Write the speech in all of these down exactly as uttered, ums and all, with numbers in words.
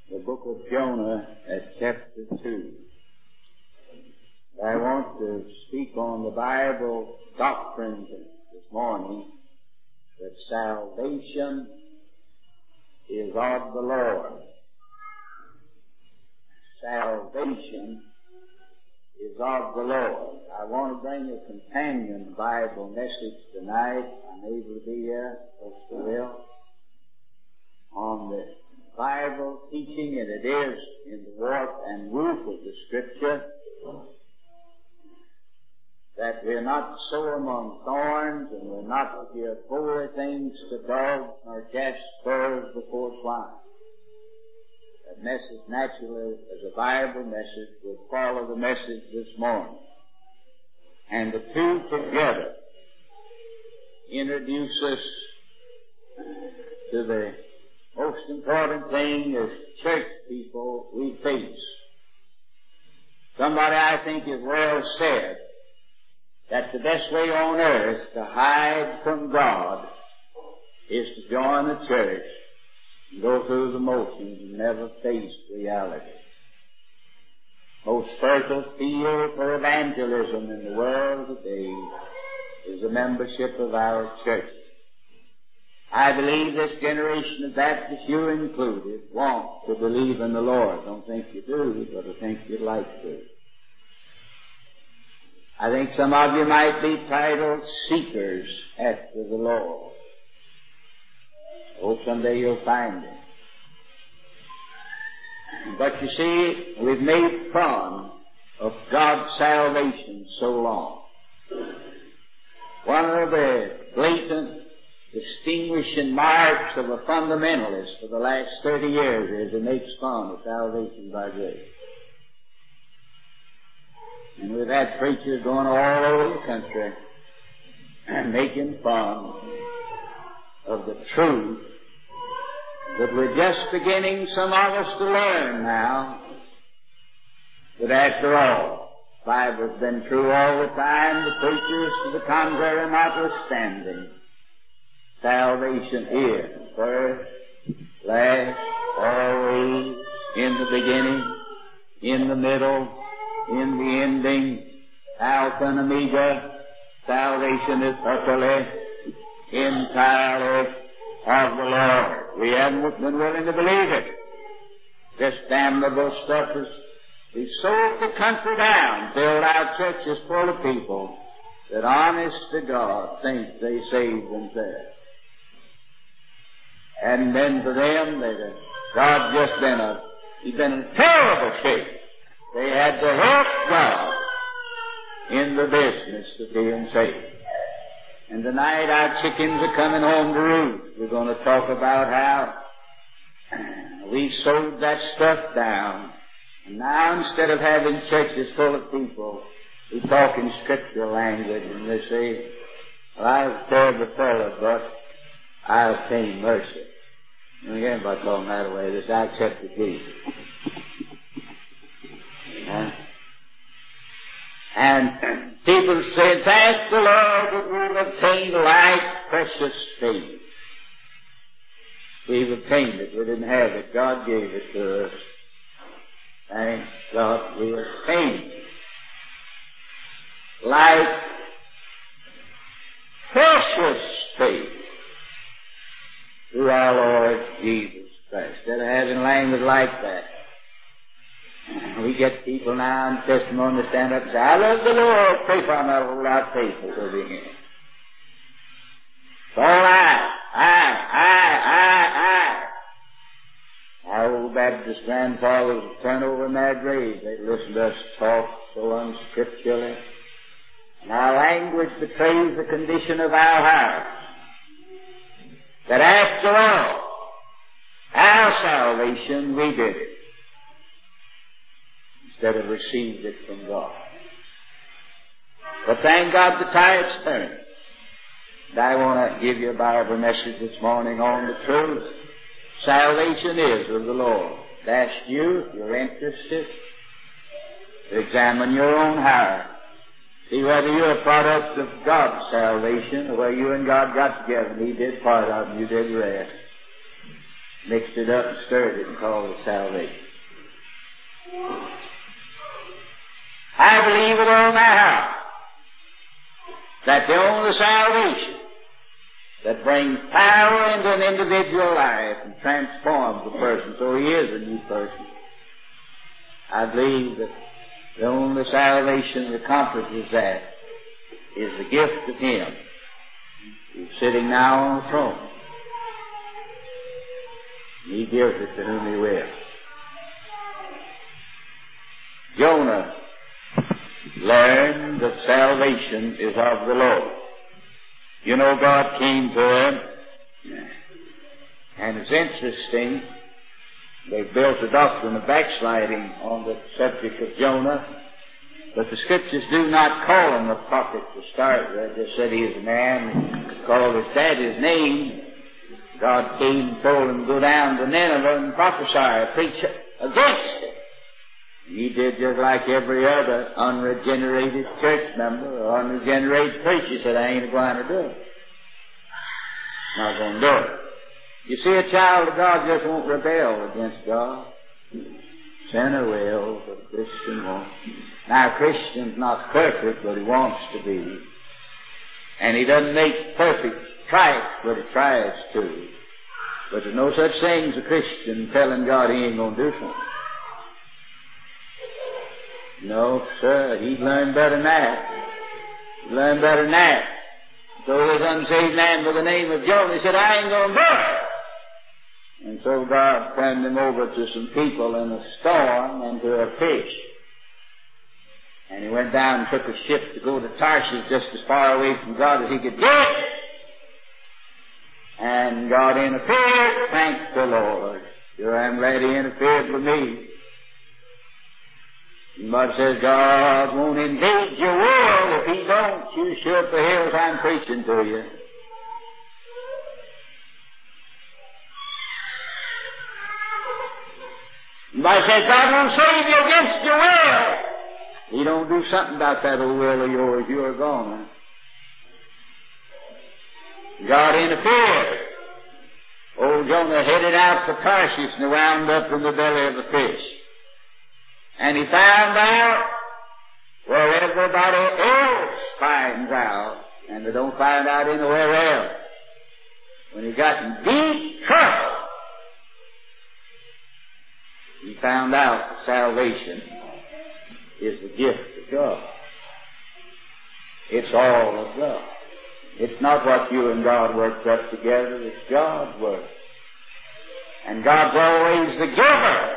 the book of Jonah at chapter two. I want to speak on the Bible doctrine this morning that salvation is of the Lord. Salvation is of the Lord. I want to bring a companion Bible message tonight. I'm able to be here, folks will, on the Bible teaching, and it is in the warp and woof of the Scripture, that we're not to sow among thorns, and we're not to give holy things to dogs, nor cast pearls before swine. That message, naturally, as a Bible message, will follow the message this morning. And the two together introduce us to the most important thing as church people we face. Somebody, I think, has well said that the best way on earth to hide from God is to join the church and go through the motions and never face reality. Most fertile field for evangelism in the world today is the membership of our church. I believe this generation of Baptists, you included, want to believe in the Lord. Don't think you do, but I think you'd like to. I think some of you might be titled seekers after the Lord. Hope someday you'll find Him. But you see, we've made fun of God's salvation so long. One of the blatant distinguishing marks of a fundamentalist for the last thirty years is it makes fun of salvation by grace. And we've had preachers going all over the country making fun of the truth that we're just beginning, some of us, to learn now. But after all, the Bible's been true all the time, the preachers to the contrary notwithstanding. Salvation is first, last, always, in the beginning, in the middle, in the ending, Alpha and Omega. Salvation is utterly, entirely of the Lord. We haven't been willing to believe it. This damnable stuff is, we sold the country down, filled our churches full of people that, honest to God, think they saved themselves. And then for them, they, God just been a, He's been in terrible shape. They had to help God in the business of being saved. And tonight our chickens are coming home to roost. We're going to talk about how we sold that stuff down. And now instead of having churches full of people, we talk in scriptural language, and they say, well, I was a terrible fellow, but I obtained mercy. And again, by talking that way, this I accepted Jesus. Uh, and people say, thank the Lord that we've obtained life, precious faith. We've obtained it. We didn't have it. God gave it to us. Thank God we obtained it. Like precious faith through our Lord Jesus Christ. Instead of having language like that, we get people now in testimony to stand up and say, I love the Lord, pray for me, I'll hold out faith over here. It's all I, I, I, I, I. Our old Baptist grandfathers would turn over in their graves. They listened to us talk so unscripturally. And our language betrays the condition of our hearts. That after all, our salvation, we did it, instead of received it from God. But thank God the tide's turned. And I want to give you a Bible message this morning on the truth. Salvation is of the Lord. Ask you, if you're interested, to examine your own heart. See whether you're a product of God's salvation, or whether you and God got together and He did part of it and you did the rest. mixed it up and stirred it and called it salvation. I believe with all my heart that the only salvation that brings power into an individual life and transforms the person so he is a new person, I believe that the only salvation that accomplishes that is the gift of Him who's sitting now on the throne. He gives it to whom He will. Jonah learned that salvation is of the Lord. You know, God came to him, and it's interesting, they built a doctrine of backsliding on the subject of Jonah, but the Scriptures do not call him a prophet to start with. They just said he is a man, called his daddy's name. God came and told him to go down to Nineveh and prophesy, preach against it. He did just like every other unregenerated church member or unregenerated preacher. He said, I ain't going to do it. Not going to do it. You see, a child of God just won't rebel against God. Sinner will, but a Christian won't. Now, a Christian's not perfect, but he wants to be. And he doesn't make perfect tracks, but he tries to. But there's no such thing as a Christian telling God he ain't going to do something. No, sir, he learned better than that. He learned better than that. So this unsaved man by the name of Jonah, he said, I ain't going to do it. And so God turned him over to some people in a storm and to a fish. And he went down and took a ship to go to Tarshish, just as far away from God as he could get. And God interfered. Thank the Lord. Sure, I'm glad He interfered for me. Somebody says God won't invade your world. If He don't, you should the hills I'm preaching to you. Somebody says God won't save you against your will. He don't do something about that old will of yours, you're gone. God interfered. Old Jonah headed out for Tarshish and wound up in the belly of a fish. And he found out where everybody else finds out, and they don't find out anywhere else. When he got in deep trouble, he found out that salvation is the gift of God. It's all of God. It's not what you and God worked up together, it's God's work. And God's always the giver.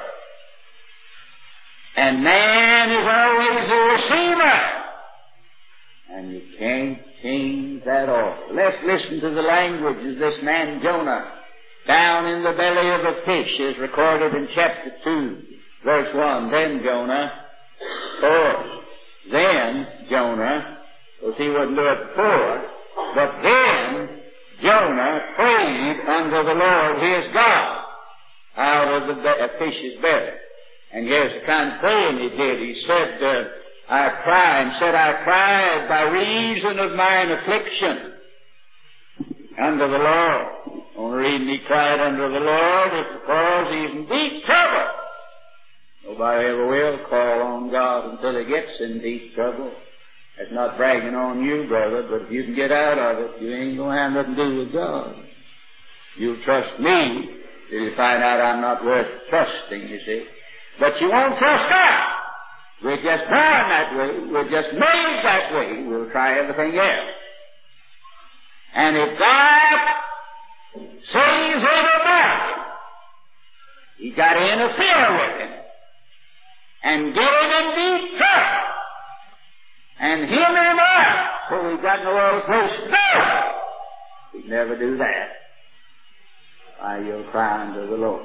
And man is always the receiver. And you can't change that off. Let's listen to the language of this man Jonah. Down in the belly of a fish is recorded in chapter two, verse one. Then Jonah, or then Jonah, because he wouldn't do it before, but then Jonah prayed unto the Lord his God out of the be- fish's belly. And here's the kind of praying he did. He said, uh, I cry, and said, I cried by reason of mine affliction unto the Lord. The only reason he cried unto the Lord is because he's in deep trouble. Nobody ever will call on God until he gets in deep trouble. That's not bragging on you, brother, but if you can get out of it, you ain't going to have nothing to do with God. You'll trust me till you find out I'm not worth trusting, you see. But you won't trust God. We're just born that way. We're just made that way. We'll try everything else. And if God says everybody, you got to interfere with him and get him in deep trouble and hem him up so we've got no other place to go. He'd never do that. Why, you'll cry unto the Lord.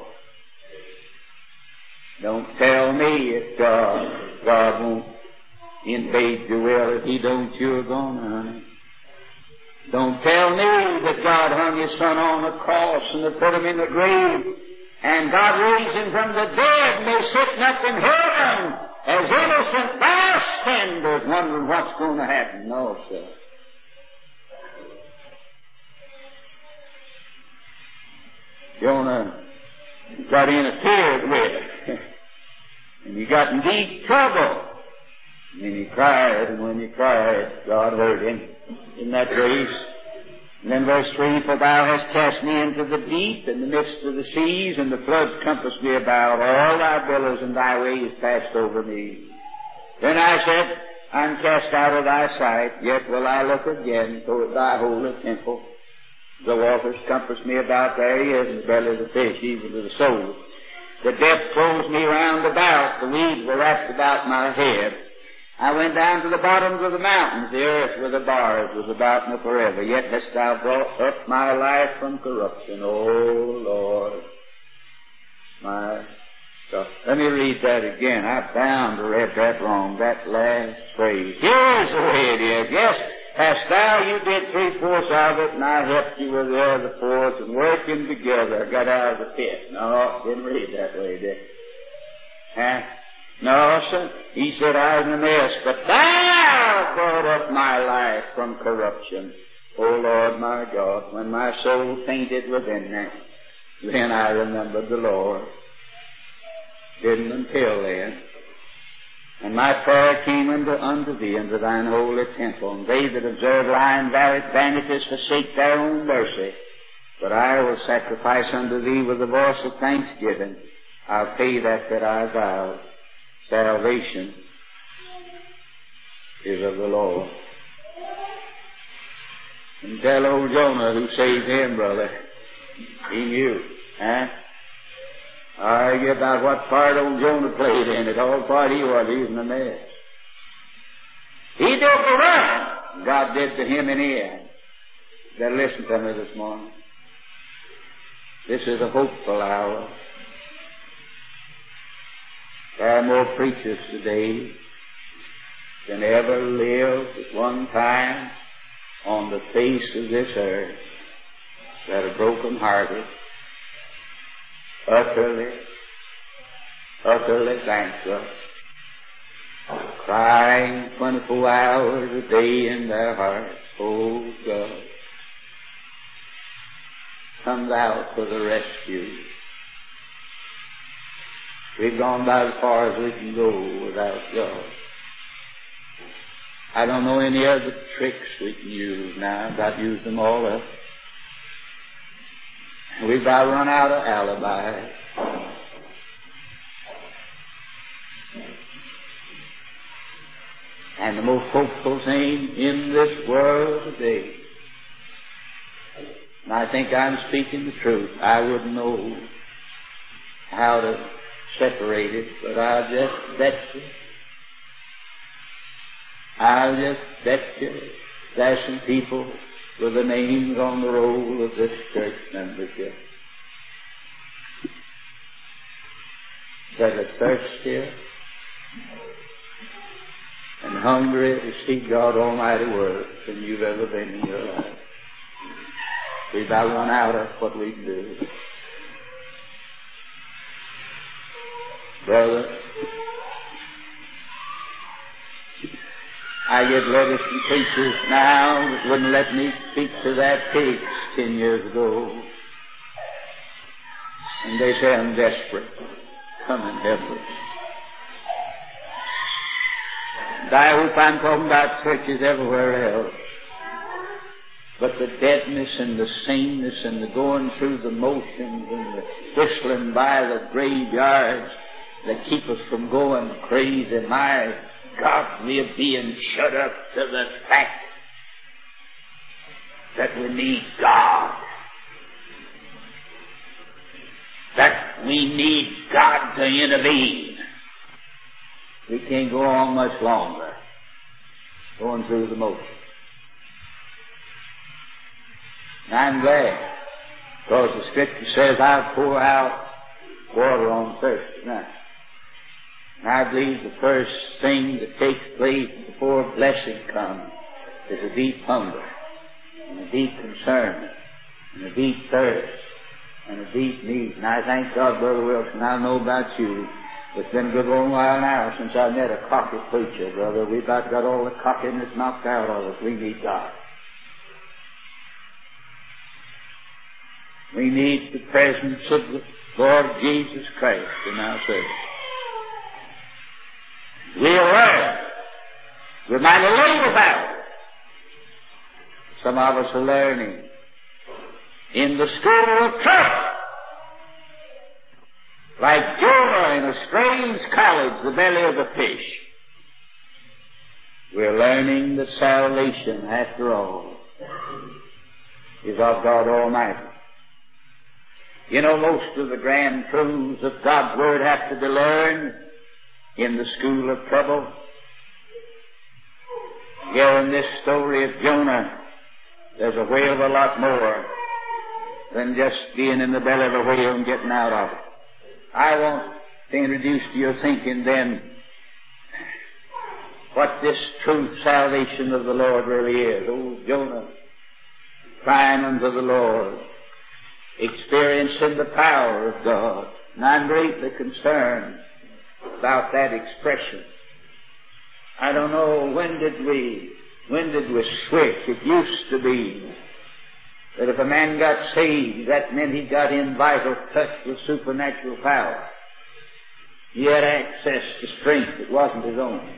Don't tell me if God, God won't invade your will. If He don't, you're gonna, honey. Don't tell me that God hung His Son on the cross and they put Him in the grave and God raised Him from the dead and they're sitting up in heaven as innocent bystanders wondering what's going to happen. No, sir. Jonah got interfered with. And he got in deep trouble. And then he cried, and when he cried, God heard him in that race. And then verse three, for thou hast cast me into the deep, in the midst of the seas, and the floods compassed me about. All thy billows and thy waves passed over me. Then I said, I'm cast out of thy sight, yet will I look again toward thy holy temple. The waters compass me about, there he is, in the belly of the fish, even to the soul. The depth closed me round about, the weeds were wrapped about my head. I went down to the bottoms of the mountains, the earth with the bars was about me forever. Yet hast thou brought up my life from corruption, O Lord, my God. Let me read that again. I bound to read that wrong, that last phrase. Here's the way it is. Yes, hast thou, you did three-fourths of it, and I helped you with the other fourth, and working together, I got out of the pit. No, didn't read that way, did it? Huh? No, sir. He said, I was in a mess, but thou brought up my life from corruption. O Lord, my God, when my soul fainted within me, then I remembered the Lord. Didn't until then. And my prayer came unto, unto thee, unto thine holy temple. And they that observe lying vanities forsake their own mercy. But I will sacrifice unto thee with the voice of thanksgiving. I'll pay that that I vowed. Salvation is of the Lord. And tell old Jonah who saved him, brother, he knew. Huh? Argue about what part old Jonah played in it. All part he was, he was in a mess. He did the right. God did to him in the end. You better listen to me this morning. This is a hopeful hour. There are more preachers today than ever lived at one time on the face of this earth that are broken-hearted, utterly, utterly bankrupt, crying twenty-four hours a day in their hearts, oh God, comes out for the rescue. We've gone about as far as we can go without God. I don't know any other tricks we can use now. I've used them all up. We've about run out of alibis. And the most hopeful thing in this world today, and I think I'm speaking the truth, I wouldn't know how to separate it, but I'll just bet you, I'll just bet you there's some people with the names on the roll of this church membership that are thirstier and hungry to see God Almighty work than you've ever been in your life. We've about run out of what we can do. Brother, I get letters from preachers now that wouldn't let me speak to that case ten years ago. And they say I'm desperate. Come and help us. And I hope I'm talking about churches everywhere else. But the deadness and the sameness and the going through the motions and the whistling by the graveyards that keep us from going crazy. My God, we're being shut up to the fact that we need God. That we need God to intervene. We can't go on much longer going through the motions. And I'm glad, because the Scripture says I'll pour out water on thirsty ground. And I believe the first thing that takes place before blessing comes is a deep hunger, and a deep concern, and a deep thirst, and a deep need. And I thank God, Brother Wilson, I don't know about you, it's been a good long while now since I met a cocky preacher, brother. We've about got all the cockiness knocked out of us. We need God. We need the presence of the Lord Jesus Christ in our service. We'll learn. We might have learned about it. Some of us are learning in the school of trouble. Like Jonah in a strange college, the belly of a fish. We're learning that salvation, after all, is of God Almighty. You know, most of the grand truths of God's Word have to be learned in the school of trouble. Here in this story of Jonah, there's a whale of a lot more than just being in the belly of a whale and getting out of it. I want to introduce to your thinking then what this true salvation of the Lord really is. Oh, Jonah, crying unto the Lord, experiencing the power of God. And I'm greatly concerned about that expression. I don't know, when did we, when did we switch? It used to be that if a man got saved, that meant he got in vital touch with supernatural power. He had access to strength that wasn't his own.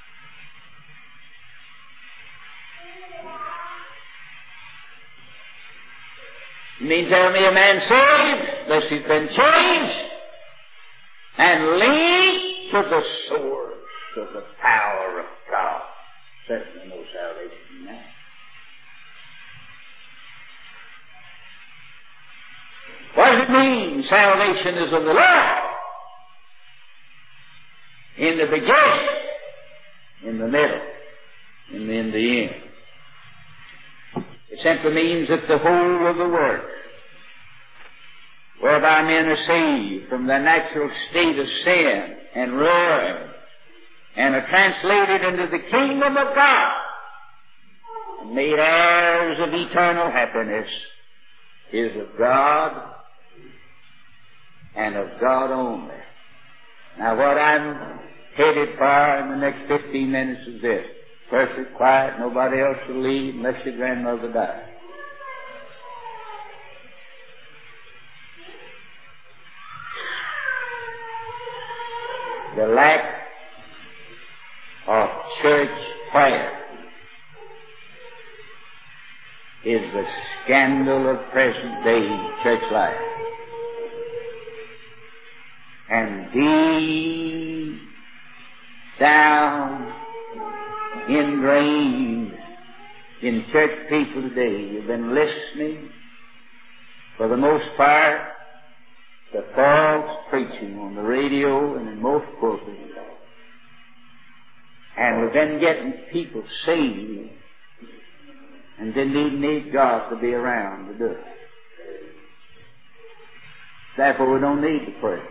You mean tell me a man saved, unless he's been changed, and lead to the source of the power of God? Certainly no salvation in that. What does it mean, salvation is of the Lord? In the beginning, in the middle, and in the end. It simply means that the whole of the work whereby men are saved from their natural state of sin and ruin and are translated into the kingdom of God and made heirs of eternal happiness is of God and of God only. Now what I'm headed for in the next fifteen minutes is this. Perfect quiet, nobody else will leave unless your grandmother dies. The lack of church prayer is the scandal of present day church life. And deep down ingrained in church people today, you've been listening for the most part to false preaching on the radio and in most pulpits. And we've been getting people saved and didn't even need God to be around to do it. Therefore we don't need to pray.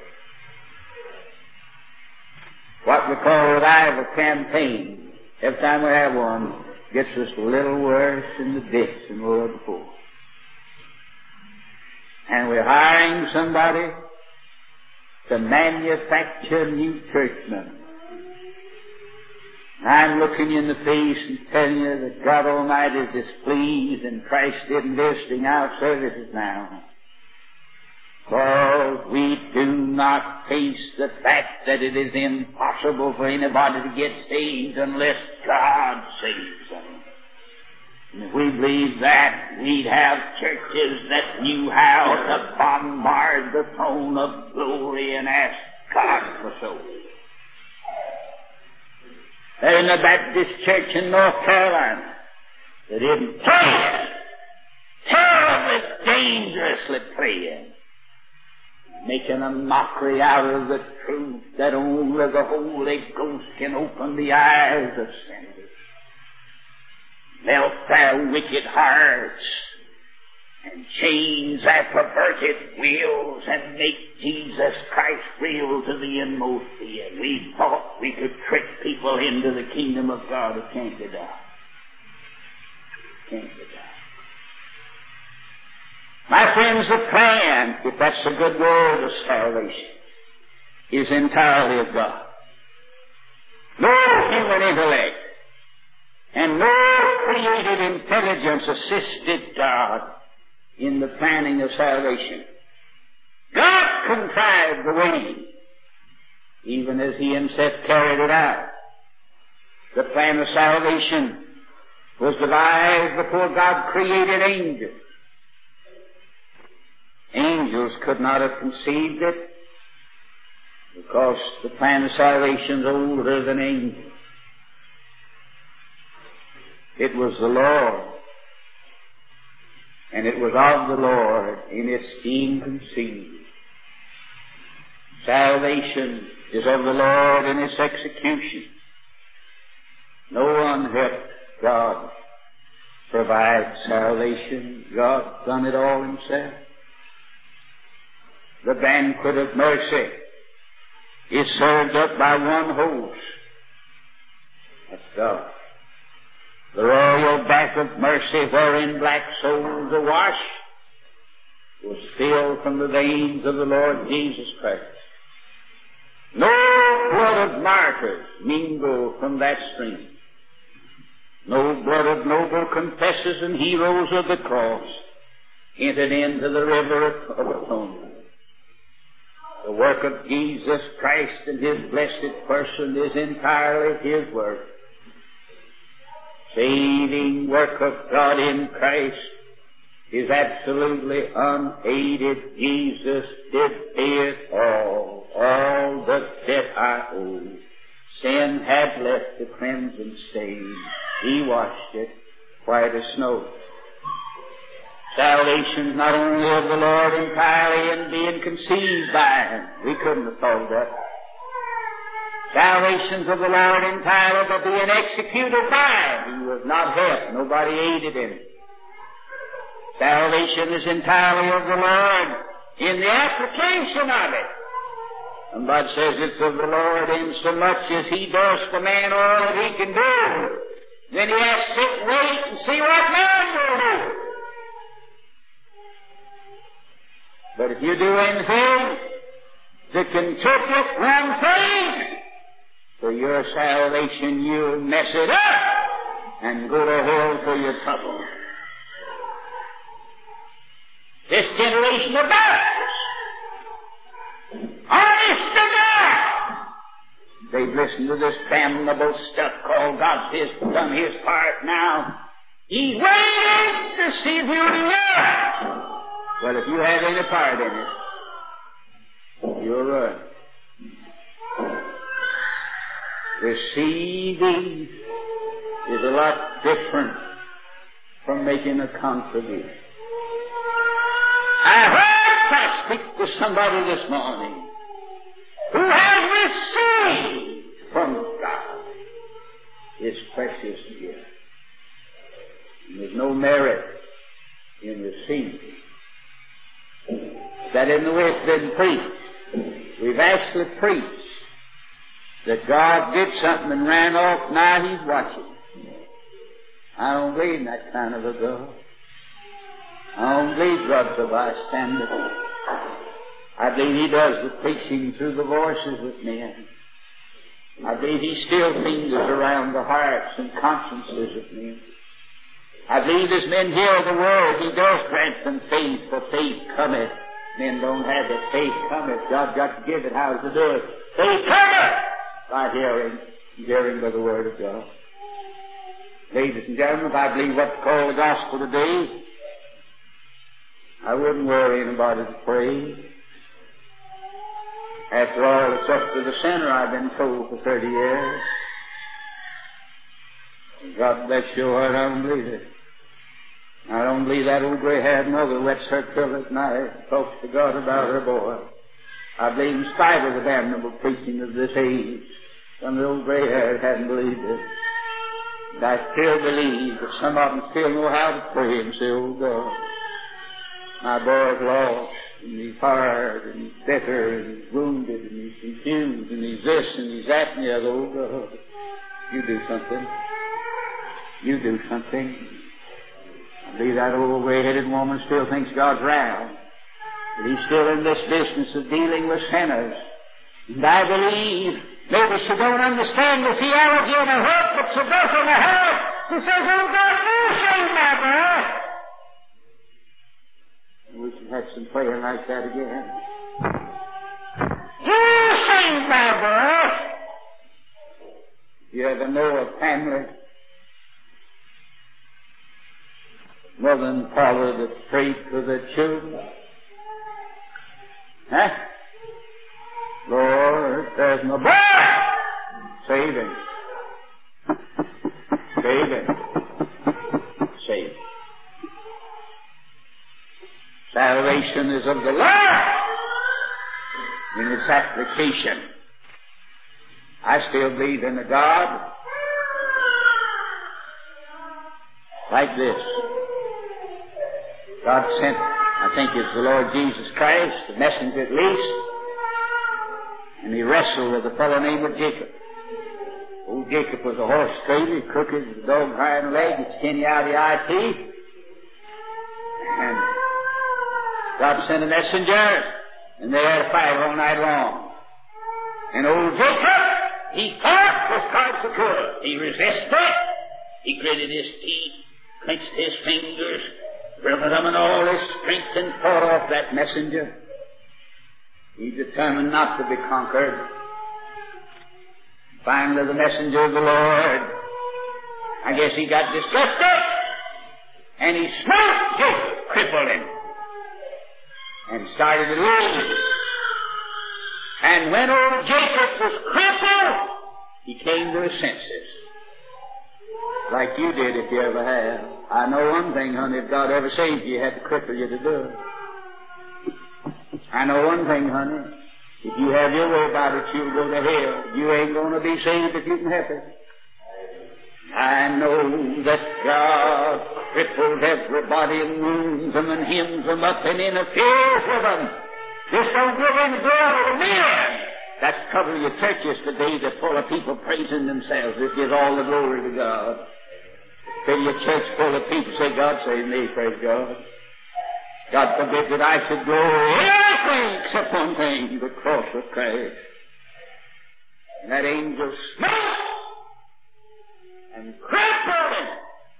What we call revival campaign, every time we have one, gets us a little worse in the ditch than we were before. And we're hiring somebody to manufacture new churchmen. I'm looking you in the face and telling you that God Almighty is displeased and Christ isn't visiting our services now. For we do not face the fact that it is impossible for anybody to get saved unless God saves them. And if we believe that, we'd have churches that knew how to bombard the throne of glory and ask God for souls. They're in the Baptist church in North Carolina. They didn't pray. Terribly, dangerously praying. Making a mockery out of the truth that only the Holy Ghost can open the eyes of sinners, melt their wicked hearts, and change their perverted wills, and make Jesus Christ real to the inmost being. We thought we could trick people into the kingdom of God. It can't be done. Can't be done. My friends, the plan, if that's a good word of salvation, is entirely of God. No human intellect and no created intelligence assisted God in the planning of salvation. God contrived the way, even as He Himself carried it out. The plan of salvation was devised before God created angels. Angels could not have conceived it, because the plan of salvation is older than angels. It was the Lord, and it was of the Lord in its being conceived. Salvation is of the Lord in its execution. No one helped God provide salvation. God done it all Himself. The banquet of mercy is served up by one host. That's God. The royal bath of mercy wherein black souls are washed was filled from the veins of the Lord Jesus Christ. No blood of martyrs mingled from that stream. No blood of noble confessors and heroes of the cross entered into the river of atonement. The work of Jesus Christ and His blessed person is entirely His work. Saving work of God in Christ is absolutely unaided. Jesus did pay it all, all the debt I owe. Sin had left the crimson stain. He washed it white as snow. Salvation is not only of the Lord entirely and being conceived by Him. We couldn't have thought that. Salvation is of the Lord entirely but being executed by Him. He was not helped. Nobody aided in it. Salvation is entirely of the Lord in the application of it. And God says it's of the Lord in so much as He does for man all that He can do. Then He has to sit and wait and see what man will do. But if you do anything that can take it one thing for your salvation, you'll mess it up and go to hell for your trouble. This generation of Baptists, honest to God, they've listened to this damnable stuff called God has done His part now. He's waiting to see if you'll do it. Well, if you have any part in it, you're right. Receiving is a lot different from making a contribution. I heard God speak to somebody this morning who has received from God His precious gift. And there's no merit in receiving. That in the way it's been preached, we've actually preached that God did something and ran off, now He's watching. I don't believe in that kind of a God. I don't believe God's a bystander. I believe He does the preaching through the voices of men. I believe He still fingers around the hearts and consciences of men. I believe as men hear the word, He does grant them faith, for faith cometh. Men don't have it. Faith cometh. God got to give it. How to do it? Faith cometh by hearing, hearing by the word of God. Ladies and gentlemen, if I believe what's called the gospel today, I wouldn't worry anybody to pray. After all, it's up to the sinner, I've been told for thirty years. God bless your heart, I don't believe it. I don't believe that old gray-haired mother wets her pillow at night and talks to God about her boy. I believe in spite of the damnable preaching of this age, some of the old gray-haired hadn't believed it. And I still believe that some of them still know how to pray and say, oh God, my boy's lost, and he's hard, and he's bitter, and he's wounded, and he's confused, and he's this, and he's that, and the other. Oh God, you do something. You do something. I believe that old gray-headed woman still thinks God's around. But He's still in this business of dealing with sinners. And I believe maybe she don't understand the theology of the hope, but she goes in the house and says, oh God, you save my boy. We should have some prayer like that again. You sing, Barbara. You ever know a family, mother and father, that prayed for their children? Huh? Lord, there's no boy. Save him. Save him. Save him. Salvation is of the Lord in its application. I still believe in a God like this. God sent, I think it's the Lord Jesus Christ, the messenger at least, and he wrestled with a fellow named Jacob. Old Jacob was a horse trader, crooked as a dog hind leg, it's skinny out of the eye teeth. And God sent a messenger, and they had a fight all night long. And old Jacob, he fought as hard as he could. He resisted. He gritted his teeth, clenched his fingers, summoned all his strength and fought off that messenger. He determined not to be conquered. Finally, the messenger of the Lord, I guess he got disgusted, and he smote Jacob, crippled him, and started to leave. And when old Jacob was crippled, he came to his senses. Like you did if you ever have. I know one thing, honey, if God ever saved you, He had to cripple you to do it. I know one thing, honey. If you have your way about it, you'll go to hell. You ain't going to be saved if you can help it. I know that God cripples everybody and wounds them and hems them up and interferes with them. Just don't give any glory to men. That's the trouble with your churches today. They're full of people praising themselves. This gives all the glory to God. Fill your church full of people say, God save me, praise God. God forbid that I should glory anything except one thing, the cross of Christ. And that angel smote and crippled him.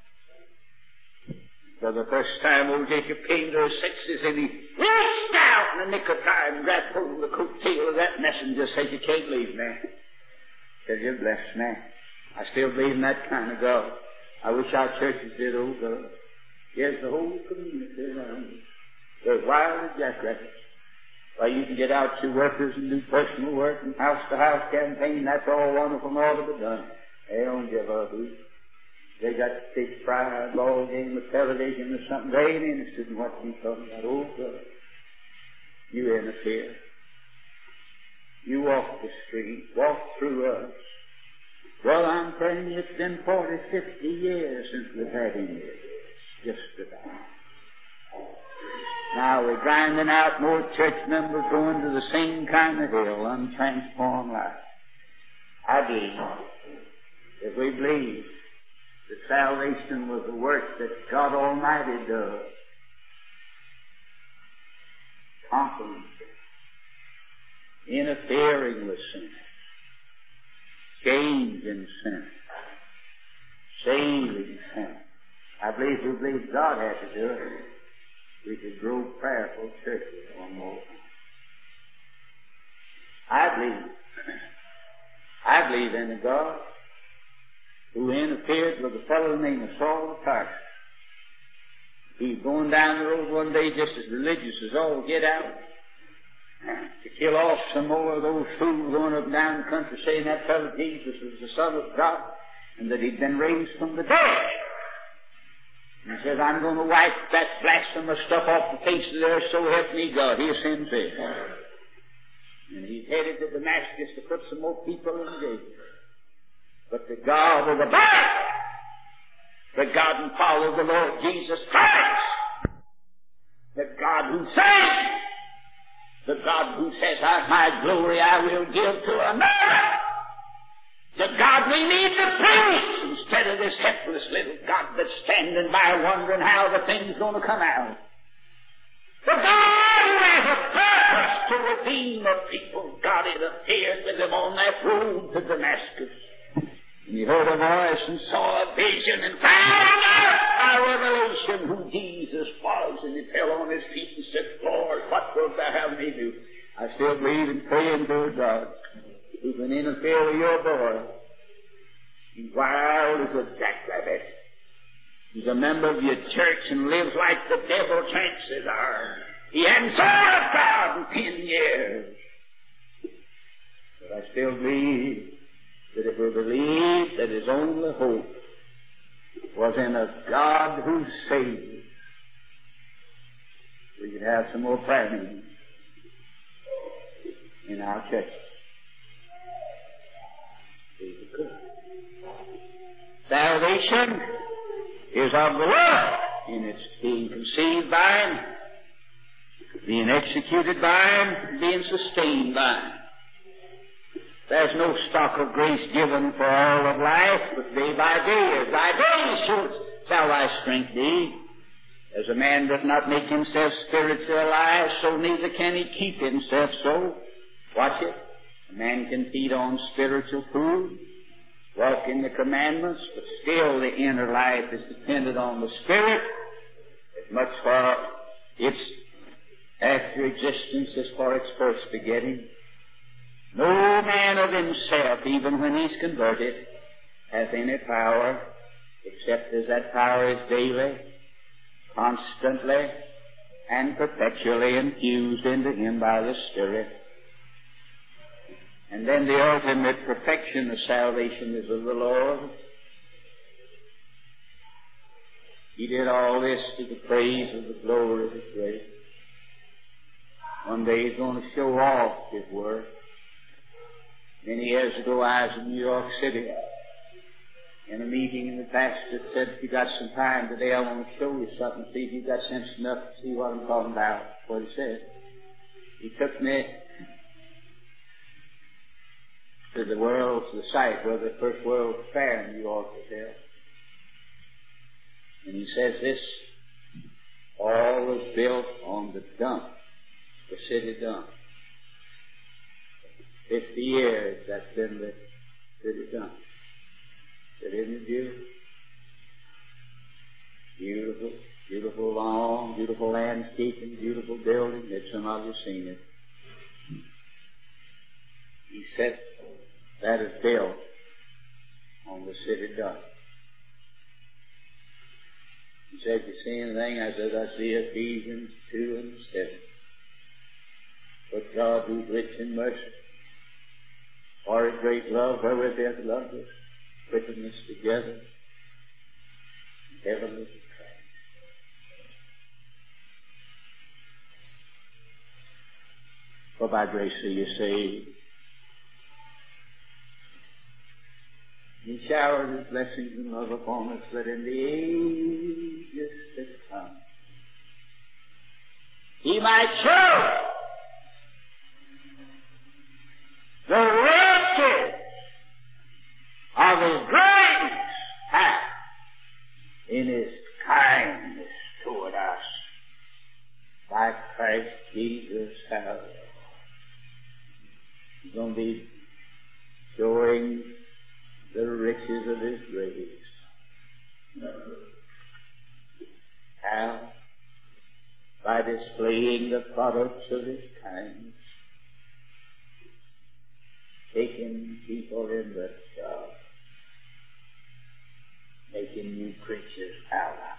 For the first time, old Jacob came to his senses, and he reached out in the nick of time, grabbed hold of the coattail of that messenger, said, you can't leave me. Said, you're blessed, man. I still believe in that kind of God. I wish our churches did, oh God. Yes, the whole community around us. They're wild as jackrabbits. Why, you can get out your workers and do personal work and house-to-house campaign. That's all wonderful and all to be done. They don't give up, do you? They got to take pride, ball game, or television or something. They ain't interested in what you're talking about. Oh, God. You interfere. You walk the street, walk through us. Well, I'm telling you, it's been forty, fifty years since we've had any of this. Just about. Now we're grinding out more church members going to the same kind of hill, untransformed life. I believe, if we believe that salvation was the work that God Almighty does, conquering sin, interfering with sin, changing sin, saving sin. I believe we believe God had to do it. We could grow prayerful churches one more time. I believe, I believe in a God who interfered with a fellow named Saul of Tarsus. He was going down the road one day just as religious as all get out to kill off some more of those fools going up and down the country saying that fellow Jesus was the Son of God and that he'd been raised from the dead. And he says, I'm going to wipe that blasphemous stuff off the face of the earth, so help me God. Here's sin faith. And he's headed to Damascus to put some more people in jail. But the God of the Bible, the God and Father of the Lord Jesus Christ, the God who saves, the God who says, my glory I will give to another, the God we need to preach instead of this helpless little God that's standing by wondering how the thing's going to come out. The God who has a purpose to redeem the people, God interfered with them on that road to Damascus. And he heard a voice and saw a vision and found out by revelation who Jesus was. And he fell on his feet and said, Lord, what wilt thou have me do? I still believe in praying to a God who can interfere with your boy. He's wild as a jackrabbit. He's a member of your church and lives like the devil chances are. He hadn't saw a crowd in ten years. But I still believe that if we believe that his only hope was in a God who saves, we could have some more prayer meetings in our church. Salvation is of the Lord, and it's being conceived by Him, being executed by Him, being sustained by Him. There's no stock of grace given for all of life, but day by day, as thy days shall thy strength be. As a man does not make himself spiritually alive, so neither can he keep himself so. Watch it. A man can feed on spiritual food, walk in the commandments, but still the inner life is dependent on the Spirit as much for its after existence as for its first beginning. No man of himself, even when he's converted, has any power, except as that power is daily, constantly, and perpetually infused into him by the Spirit. And then the ultimate perfection of salvation is of the Lord. He did all this to the praise of the glory of His grace. One day He's going to show off His work. Many years ago, I was in New York City in a meeting, and the pastor said, if you got some time today, I want to show you something, see if you've got sense enough to see what I'm talking about. That's what he said. He took me to the world, to the site where the first World Fair in New York was held. And he says this, all was built on the dump, the city dump. Fifty years that's been the city dump. But isn't it beautiful? Beautiful, beautiful lawn, beautiful landscaping, beautiful building. Have some of you seen it? He said, that is built on the city dump. He said, you see anything? I said, I see Ephesians two and seven. But God, who's rich in mercy, for His great love, wherewith He hath loved us, quickened us together in heavenly Christ. For by grace are you saved. He showered His blessings and love upon us, that in the ages to come He might show the riches of His grace hath in His kindness toward us by Christ Jesus our Lord. He's going to be showing the riches of His grace. How? By displaying the products of His kindness, taking people in the dark, making new creatures out of them.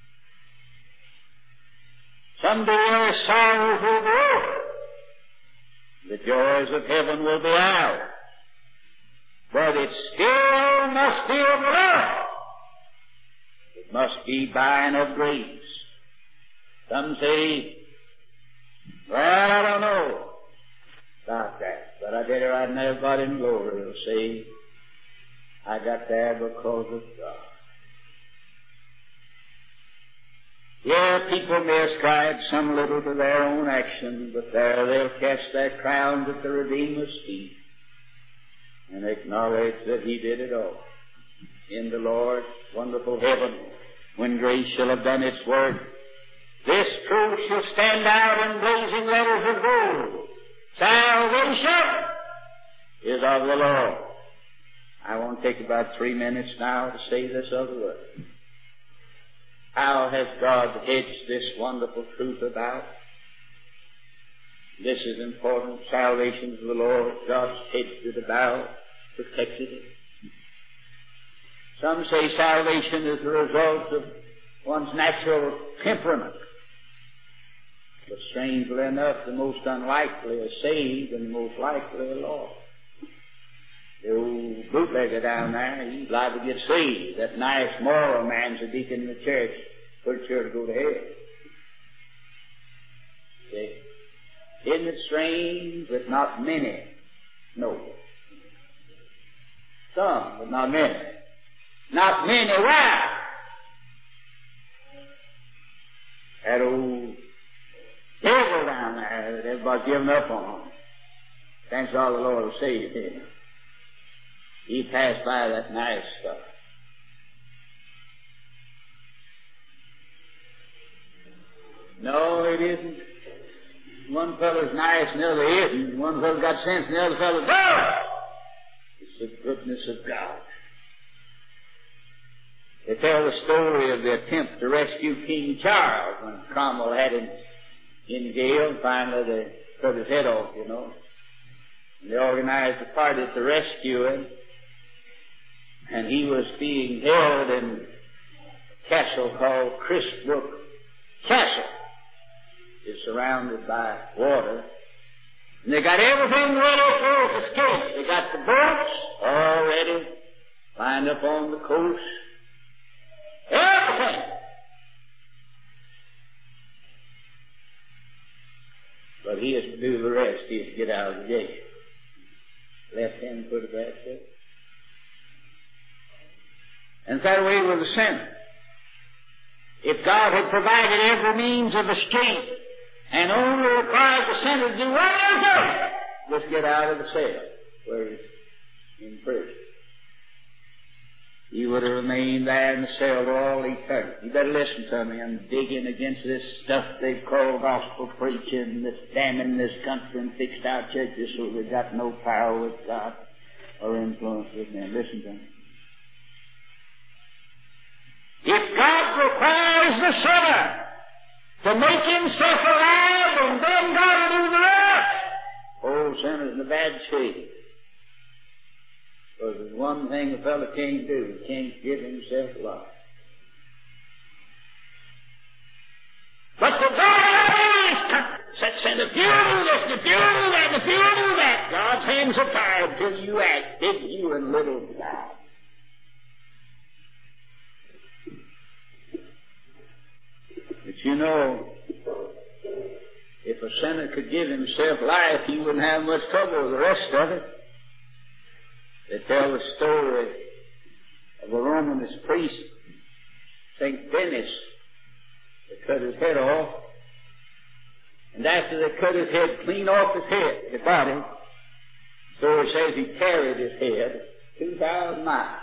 Someday our sorrows will be over. The joys of heaven will be ours. But it still must be of love. It must be by and of grace. Some say, well, I don't know about that, but I tell you right now, God in glory will say, I got there because of God. Yeah, people may ascribe some little to their own action, but there they'll cast their crowns at the Redeemer's feet and acknowledge that He did it all. In the Lord's wonderful heaven, when grace shall have done its work, this truth shall stand out in blazing letters of gold. Salvation is of the Lord. I want to take about three minutes now to say this other word. How has God hedged this wonderful truth about? This is important. Salvation of the Lord. God's hedged it about, protected it. Some say salvation is the result of one's natural temperament. But strangely enough, the most unlikely are saved and the most likely are lost. The old bootlegger down there, he's liable to get saved. That nice moral man's a deacon in the church, pretty sure to go to hell. See? Isn't it strange that not many know? Some, but not many. Not many. Why? That old devil down there that everybody's given up on. Thanks all the Lord will save him. He passed by that nice stuff. No, it isn't. One fellow's nice and the other isn't. One fellow's got sense and the other fellow does. It's the goodness of God. They tell the story of the attempt to rescue King Charles when Cromwell had him in jail, and finally they cut his head off, you know. And they organized a party to rescue him, and he was being held in a castle called Christbrook Castle. It's surrounded by water. And they got everything ready for his escape. They got the boats all ready, lined up on the coast. Everything. But he has to do the rest. He has to get out of the jail. Left hand put a bad foot. And that way with the sinner. If God had provided every means of escape and only required the sinner to do one little thing, just get out of the cell where he's in prison, he would have remained there in the cell for all eternity. You better listen to me. I'm digging against this stuff they've called gospel preaching, that's damning this country and fixed our churches so they've got no power with God or influence with men. Listen to me. If God requires the sinner to make himself alive and then God will do the rest, old sinner's in a bad shape. Because there's one thing a fellow can't do. He can't give himself alive. But the God sits and if you do this, if you do that, if you do that, God's hands are tied till you act, big you and little God. But you know, if a sinner could give himself life, he wouldn't have much trouble with the rest of it. They tell the story of a Romanist priest, Saint Denis. They cut his head off, and after they cut his head clean off his head, his body, the story says he carried his head two thousand miles.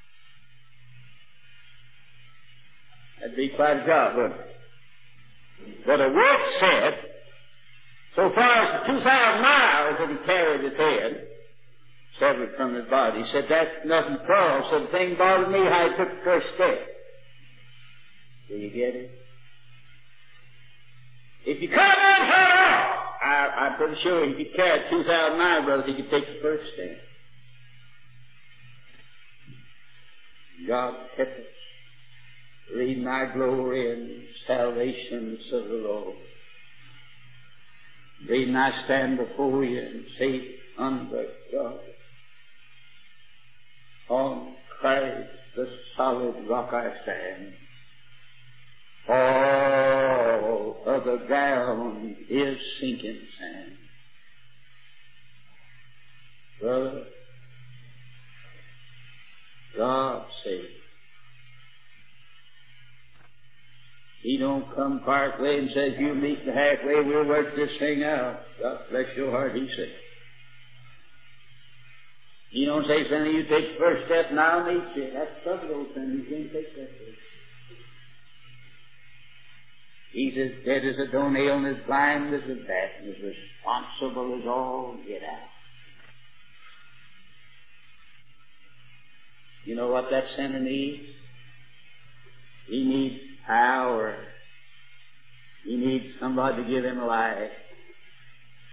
That'd be quite a job, wouldn't it? But a work said, so far as the two thousand miles that he carried his head, severed from his body, he said, that's nothing for all. So the thing bothered me how he took the first step. Do you get it? If you cut that head off, I, I'm pretty sure if he carried two thousand miles, brothers, he could take the first step. God kept us. Reading our glory and salvations of the Lord. Reading I stand before you and say unto God, on Christ the solid rock I stand. All other ground is sinking sand. Brother, God save. He don't come part way and says, you meet the halfway, we'll work this thing out. God bless your heart, he says. He don't say, son, you take the first step and I'll meet you. That's the trouble, old son. You can't take that step. He's as dead as a doornail and as blind as a bat and as responsible as all get out. You know what that sinner needs? He needs power. He needs somebody to give him life.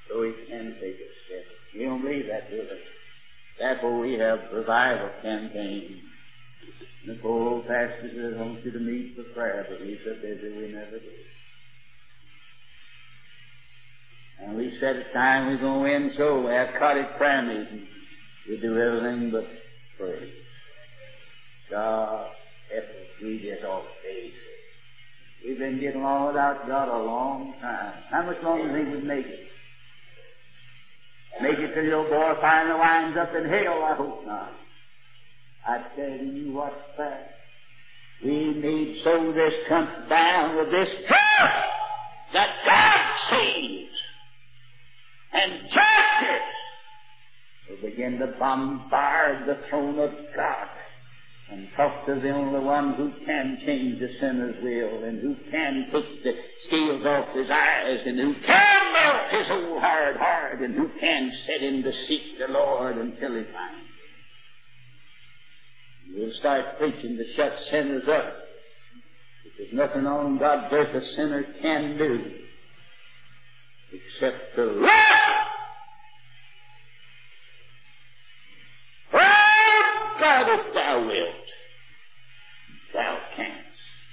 so He can take a step. We don't believe that, do we? Therefore we have revival campaigns. The poor old pastor says, I want you to meet for prayer, but we so busy we never do. And we set a time we're going to win so we have cottage prayer meetings. We do everything but pray. God help us. We just all face it. We've been getting along without God a long time. How much longer do you think we'd make it? Make it till your boy finally winds up in hell? I hope not. I tell you what's that. We need so this comes down with this truth that God saves and justice will begin to bombard the throne of God and talk to the only one who can change the sinner's will and who can take the scales off his eyes and who can melt his old hard heart and who can set him to seek the Lord until he finds him. We'll start preaching to shut sinners up. There's nothing on God's earth a sinner can do except to love. Oh, God, if thou wilt, thou canst.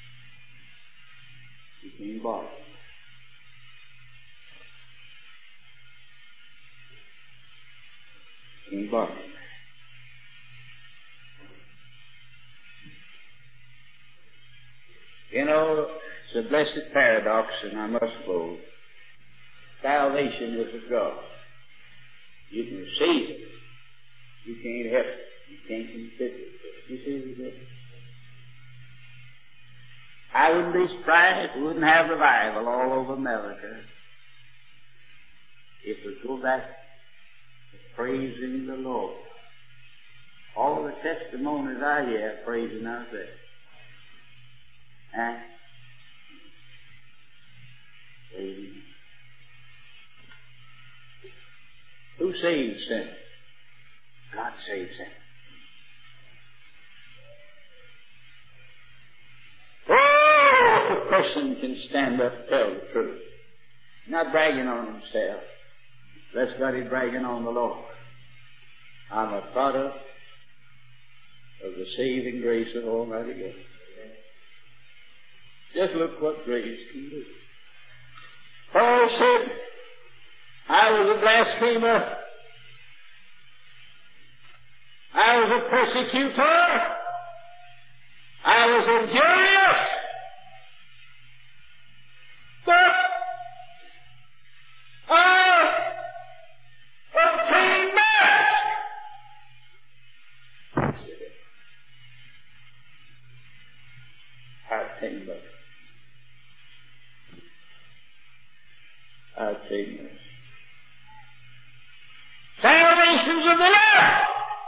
You can't borrow. You can't borrow. You know, it's a blessed paradox, and I must close. Salvation is of God. You can receive it. You can't help it. You can't consider it. You see what it is? I wouldn't be surprised if we wouldn't have revival all over America if we go back to praising the Lord. All the testimonies I hear praising ourselves. And Amen. Who saves sinners? God saves sinners. Oh, if a person can stand up and tell the truth, not bragging on himself, bless God, he's bragging on the Lord. I'm a product of the saving grace of Almighty God. Just look what grace can do. Paul said, I was a blasphemer. I was a persecutor. I was injurious. But I obtained mercy. I obtained mercy. I obtained mercy. Salvation's of the Lord.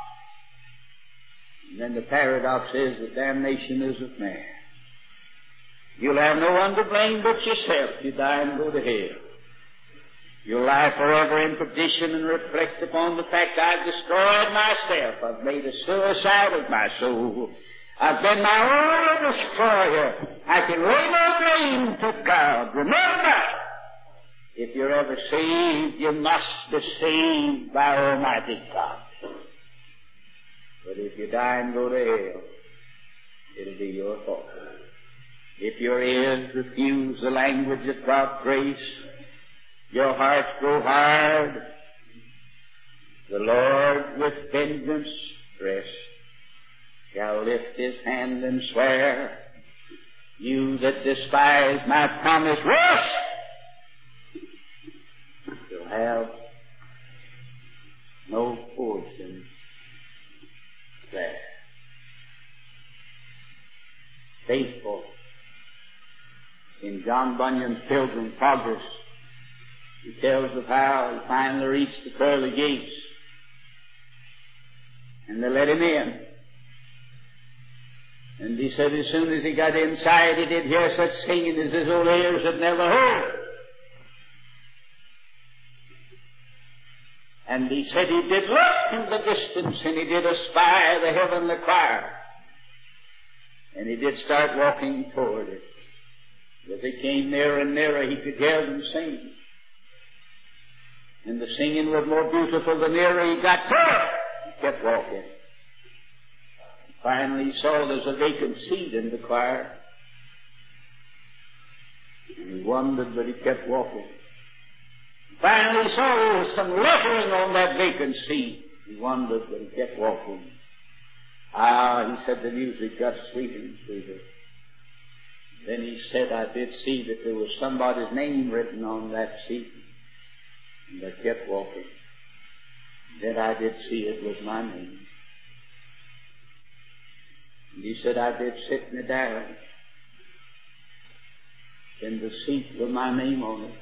And then the paradox is that damnation is of man. You'll have no one to blame but yourself. You die and go to hell. You'll lie forever in perdition and reflect upon the fact I've destroyed myself. I've made a suicide of my soul. I've been my own destroyer. I can lay no blame to God. Remember, if you're ever saved, you must be saved by Almighty God. But if you die and go to hell, it'll be your fault. If your ears refuse the language of God's grace, your hearts grow hard, the Lord with vengeance rest shall lift his hand and swear, you that despise my promise, rest! You'll have no portion there. Faithful. In John Bunyan's Pilgrim's Progress, he tells of how he finally reached the pearly gates, and they let him in. And he said as soon as he got inside, he did hear such singing as his old ears had never heard. And he said he did look in the distance, and he did espy the heavenly choir. And he did start walking toward it. As he came nearer and nearer, he could hear them sing. and the singing was more beautiful the nearer he got to it. He kept walking. Finally he saw there was a vacant seat in the choir. And he wondered, but he kept walking. Finally he saw there was some lettering on that vacant seat. He wondered, but he kept walking. Ah, he said the music got sweeter and sweeter. Then he said, I did see that there was somebody's name written on that seat. And I kept walking. Then I did see it was my name. And he said, I did sit me down. In the seat with my name on it.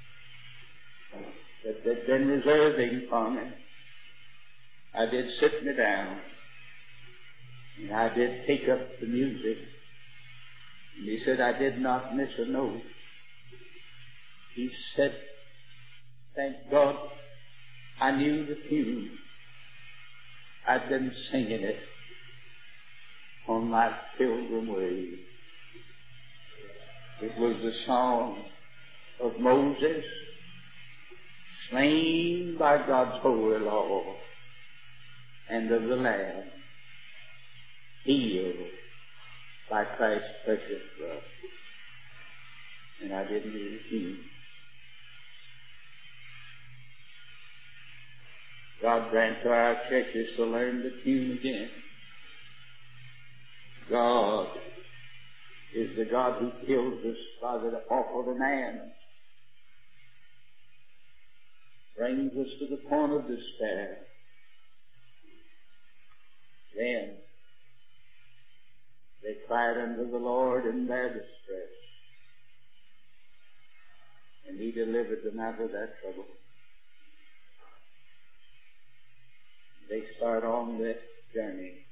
That they'd been reserving for me. I did sit me down. And I did take up the music. And he said, I did not miss a note. He said, thank God I knew the tune. I'd been singing it on my pilgrim way. It was the song of Moses, slain by God's holy law, and of the Lamb, healed by Christ's precious blood. And I didn't hear the tune. God grant to our churches to learn the tune again. God is the God who kills us by the awful demand, brings us to the point of despair. Then they cried unto the Lord in their distress, and He delivered them out of that trouble. They start on this journey